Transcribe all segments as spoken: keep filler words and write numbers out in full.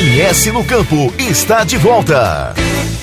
M S no Campo está de volta.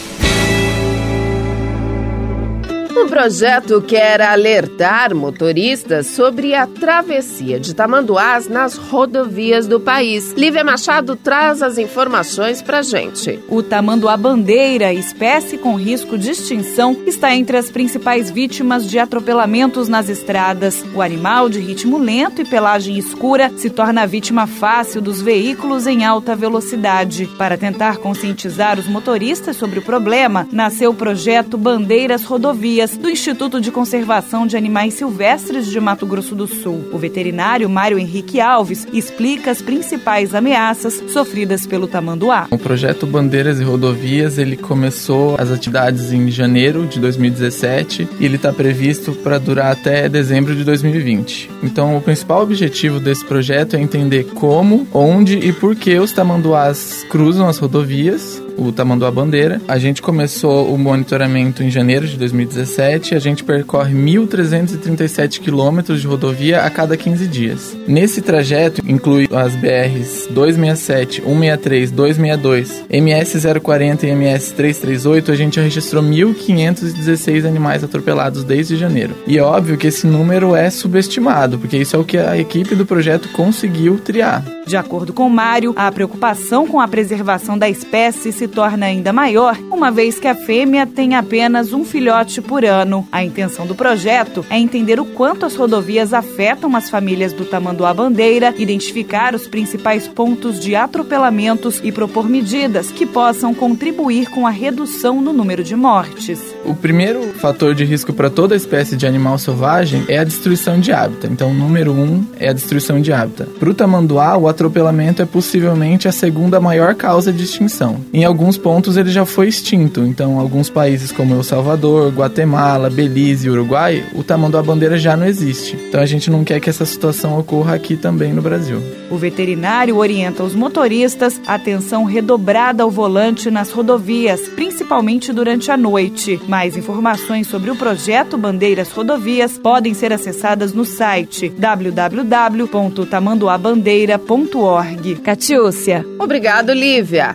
O projeto quer alertar motoristas sobre a travessia de tamanduás nas rodovias do país. Lívia Machado traz as informações pra gente. O tamanduá-bandeira, espécie com risco de extinção, está entre as principais vítimas de atropelamentos nas estradas. O animal, de ritmo lento e pelagem escura, se torna a vítima fácil dos veículos em alta velocidade. Para tentar conscientizar os motoristas sobre o problema, nasceu o projeto Bandeiras Rodovias, do Instituto de Conservação de Animais Silvestres de Mato Grosso do Sul. O veterinário Mário Henrique Alves explica as principais ameaças sofridas pelo tamanduá. O projeto Bandeiras e Rodovias, ele começou as atividades em janeiro de dois mil e dezessete e ele está previsto para durar até dezembro de dois mil e vinte. Então, o principal objetivo desse projeto é entender como, onde e por que os tamanduás cruzam as rodovias, o tamanduá-bandeira. A gente começou o monitoramento em janeiro de dois mil e dezessete, a gente percorre mil trezentos e trinta e sete quilômetros de rodovia a cada quinze dias. Nesse trajeto, inclui as B Rs duzentos e sessenta e sete, cento e sessenta e três, duzentos e sessenta e dois, M S zero quarenta e M S trezentos e trinta e oito, a gente registrou mil quinhentos e dezesseis animais atropelados desde janeiro. E é óbvio que esse número é subestimado, porque isso é o que a equipe do projeto conseguiu triar. De acordo com Mário, a preocupação com a preservação da espécie se torna ainda maior, uma vez que a fêmea tem apenas um filhote por ano. A intenção do projeto é entender o quanto as rodovias afetam as famílias do tamanduá-bandeira, identificar os principais pontos de atropelamentos e propor medidas que possam contribuir com a redução no número de mortes. O primeiro fator de risco para toda espécie de animal selvagem é a destruição de hábitat. Então, o número um é a destruição de hábitat. Para o tamanduá, o atropelamento é possivelmente a segunda maior causa de extinção. Em alguns pontos ele já foi extinto, então alguns países como El Salvador, Guatemala, Belize e Uruguai, o tamanduá-bandeira já não existe. Então a gente não quer que essa situação ocorra aqui também no Brasil. O veterinário orienta os motoristas a atenção redobrada ao volante nas rodovias, principalmente durante a noite. Mais informações sobre o projeto Bandeiras Rodovias podem ser acessadas no site w w w ponto tamanduabandeira ponto org. Catiúcia. Obrigado, Lívia.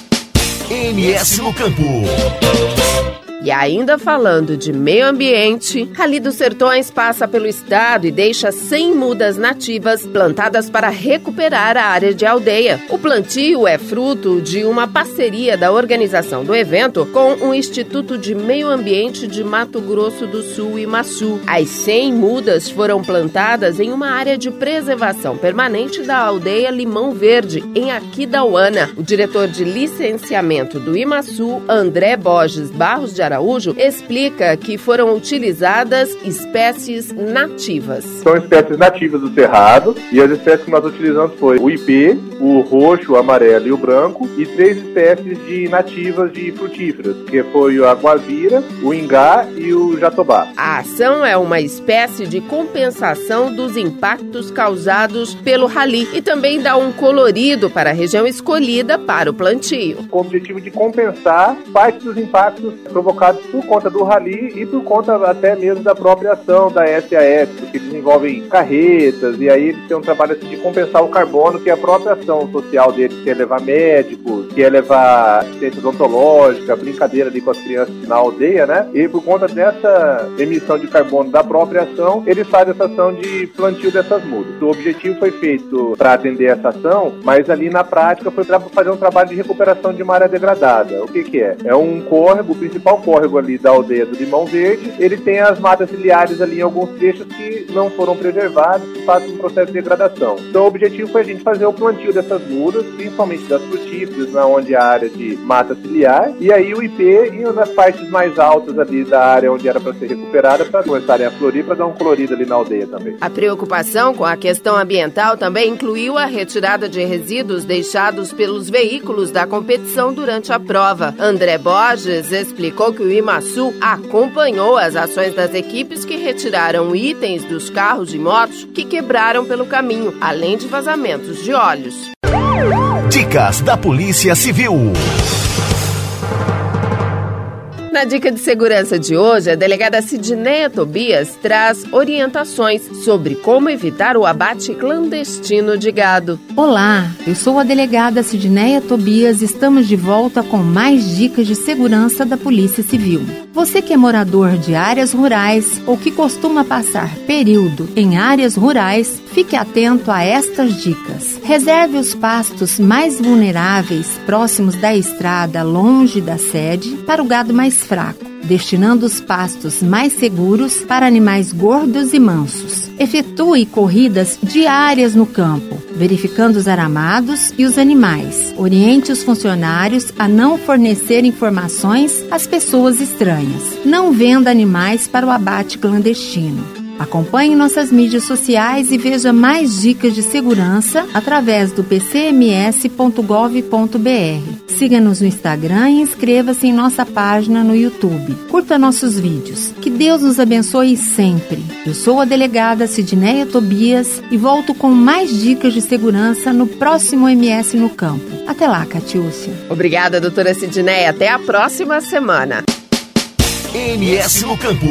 M S no Campo. E ainda falando de meio ambiente, Rally dos Sertões passa pelo estado e deixa cem mudas nativas plantadas para recuperar a área de aldeia. O plantio é fruto de uma parceria da organização do evento com o Instituto de Meio Ambiente de Mato Grosso do Sul, IMASU. As cem mudas foram plantadas em uma área de preservação permanente da aldeia Limão Verde, em Aquidauana. O diretor de licenciamento do IMASU, André Borges Barros de Araújo, explica que foram utilizadas espécies nativas. São espécies nativas do cerrado e as espécies que nós utilizamos foi o ipê, o roxo, o amarelo e o branco, e três espécies de nativas de frutíferas, que foi a guavira, o ingá e o jatobá. A ação é uma espécie de compensação dos impactos causados pelo Rally e também dá um colorido para a região escolhida para o plantio. Com o objetivo de compensar parte dos impactos provocados por conta do Rally e por conta até mesmo da própria ação da S A S, porque desenvolvem carretas e aí eles têm um trabalho assim, de compensar o carbono, que é a própria ação social deles, que é levar médicos, que é levar assistência odontológica, brincadeira ali com as crianças na aldeia, né? E por conta dessa emissão de carbono da própria ação, eles fazem essa ação de plantio dessas mudas. O objetivo foi feito para atender essa ação, mas ali na prática foi para fazer um trabalho de recuperação de uma área degradada. O que que é? É um córrego, o principal córrego ali da aldeia do Limão Verde, ele tem as matas ciliares ali em alguns trechos que não foram preservados, que fazem um processo de degradação. Então o objetivo foi a gente fazer o plantio dessas mudas, principalmente das frutíferas, na onde a área de mata ciliar, e aí o ipê e nas partes mais altas ali da área onde era para ser recuperada, para começarem a florir, para dar um colorido ali na aldeia também. A preocupação com a questão ambiental também incluiu a retirada de resíduos deixados pelos veículos da competição durante a prova. André Borges explicou que o IMASU acompanhou as ações das equipes que retiraram itens dos carros e motos que quebraram pelo caminho, além de vazamentos de óleos. Dicas da Polícia Civil. Na dica de segurança de hoje, a delegada Sidneia Tobias traz orientações sobre como evitar o abate clandestino de gado. Olá, eu sou a delegada Sidneia Tobias e estamos de volta com mais dicas de segurança da Polícia Civil. Você que é morador de áreas rurais ou que costuma passar período em áreas rurais, fique atento a estas dicas. Reserve os pastos mais vulneráveis, próximos da estrada, longe da sede, para o gado mais fraco, destinando os pastos mais seguros para animais gordos e mansos. Efetue corridas diárias no campo, verificando os aramados e os animais. Oriente os funcionários a não fornecer informações às pessoas estranhas. Não venda animais para o abate clandestino. Acompanhe nossas mídias sociais e veja mais dicas de segurança através do p c m s ponto gov ponto b r. Siga-nos no Instagram e inscreva-se em nossa página no YouTube. Curta nossos vídeos. Que Deus nos abençoe sempre. Eu sou a delegada Sidneia Tobias e volto com mais dicas de segurança no próximo M S no Campo. Até lá, Catiúcia. Obrigada, doutora Sidneia. Até a próxima semana. M S no Campo.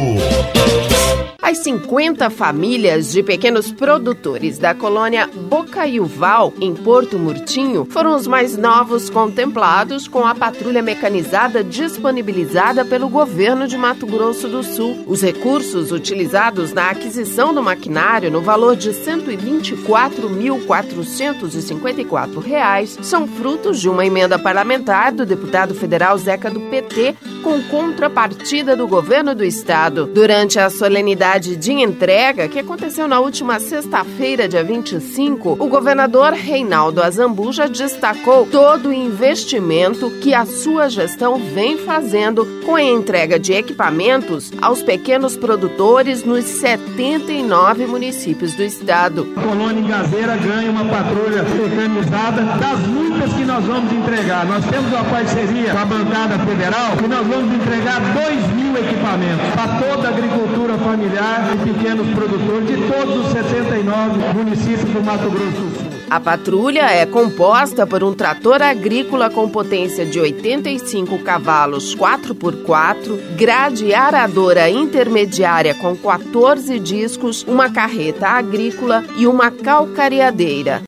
As cinquenta famílias de pequenos produtores da colônia Bocaiuval, em Porto Murtinho, foram os mais novos contemplados com a patrulha mecanizada disponibilizada pelo governo de Mato Grosso do Sul. Os recursos utilizados na aquisição do maquinário, no valor de cento e vinte e quatro mil quatrocentos e cinquenta e quatro reais, são frutos de uma emenda parlamentar do deputado federal Zeca do P T, com contrapartida do governo do estado. Durante a solenidade de entrega, que aconteceu na última sexta-feira, dia vinte e cinco, o governador Reinaldo Azambuja destacou todo o investimento que a sua gestão vem fazendo com a entrega de equipamentos aos pequenos produtores nos setenta e nove municípios do estado. A colônia Engazeira ganha uma patrulha mecanizada das muitas que nós vamos entregar. Nós temos uma parceria com a bancada federal e nós vamos entregar dois mil equipamentos para toda a agricultura familiar e pequenos produtores de todos os setenta e nove municípios do Mato Grosso do Sul. A patrulha é composta por um trator agrícola com potência de oitenta e cinco cavalos quatro por quatro, grade aradora intermediária com quatorze discos, uma carreta agrícola e uma calcareadeira.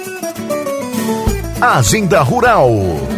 Agenda Rural.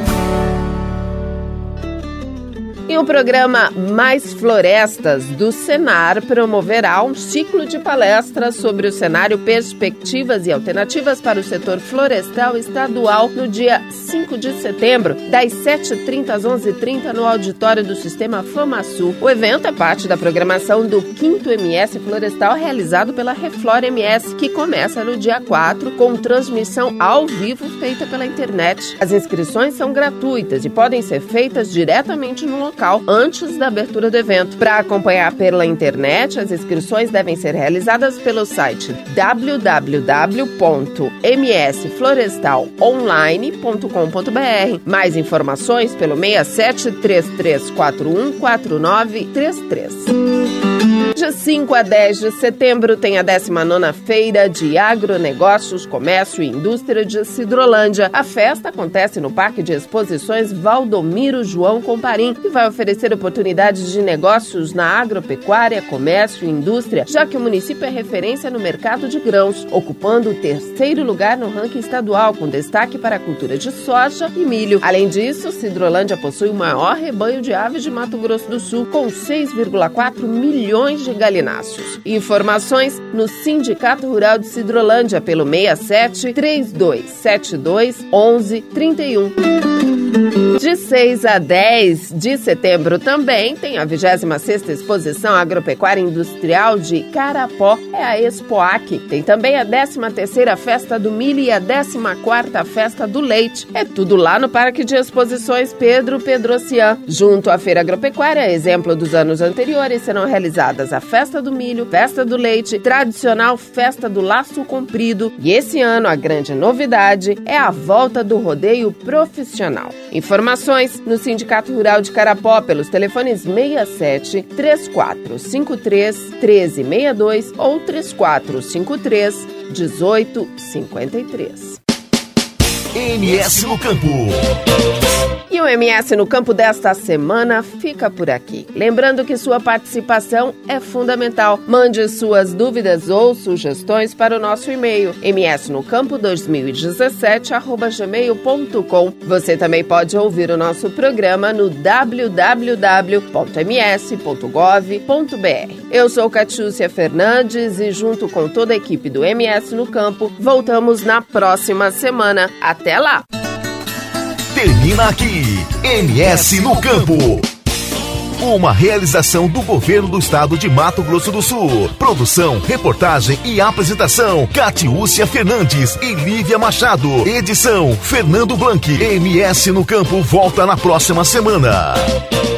E o programa Mais Florestas do Senar promoverá um ciclo de palestras sobre o cenário, perspectivas e alternativas para o setor florestal estadual no dia cinco de setembro, das sete e trinta às onze e trinta, no auditório do Sistema FamaSul. O evento é parte da programação do quinto M S Florestal realizado pela Reflora M S, que começa no dia quatro, com transmissão ao vivo feita pela internet. As inscrições são gratuitas e podem ser feitas diretamente no local antes da abertura do evento. Para acompanhar pela internet, as inscrições devem ser realizadas pelo site w w w ponto m s florestal online ponto com ponto b r. Mais informações pelo seis sete três três quatro um quatro nove três três. De cinco a dez de setembro tem a décima nona Feira de Agronegócios, Comércio e Indústria de Sidrolândia. A festa acontece no Parque de Exposições Valdomiro João Comparim e vai oferecer oportunidades de negócios na agropecuária, comércio e indústria, já que o município é referência no mercado de grãos, ocupando o terceiro lugar no ranking estadual, com destaque para a cultura de soja e milho. Além disso, Sidrolândia possui o maior rebanho de aves de Mato Grosso do Sul, com seis vírgula quatro milhões de galináceos. Informações no Sindicato Rural de Sidrolândia pelo seis sete três dois sete dois um um três um. De seis a dez de setembro também tem a vigésima sexta Exposição Agropecuária Industrial de Carapó, é a Expoac. Tem também a décima terceira Festa do Milho e a décima quarta Festa do Leite. É tudo lá no Parque de Exposições Pedro Pedrocian. Junto à Feira Agropecuária, exemplo dos anos anteriores, serão realizadas a Festa do Milho, Festa do Leite, tradicional Festa do Laço Comprido e esse ano a grande novidade é a volta do rodeio profissional. Informações no Sindicato Rural de Carapó pelos telefones seis sete três quatro cinco três um três seis dois ou três quatro cinco três um oito cinco três. M S no Campo. E o M S no Campo desta semana fica por aqui. Lembrando que sua participação é fundamental. Mande suas dúvidas ou sugestões para o nosso e-mail m s no campo dois mil e dezessete arroba gmail ponto com. Você também pode ouvir o nosso programa no w w w ponto m s ponto gov ponto b r. Eu sou Catiúcia Fernandes e junto com toda a equipe do M S no Campo, voltamos na próxima semana. Até lá! Termina aqui, M S no Campo. Uma realização do Governo do Estado de Mato Grosso do Sul. Produção, reportagem e apresentação, Catiúcia Fernandes e Lívia Machado. Edição, Fernando Blanc. M S no Campo volta na próxima semana.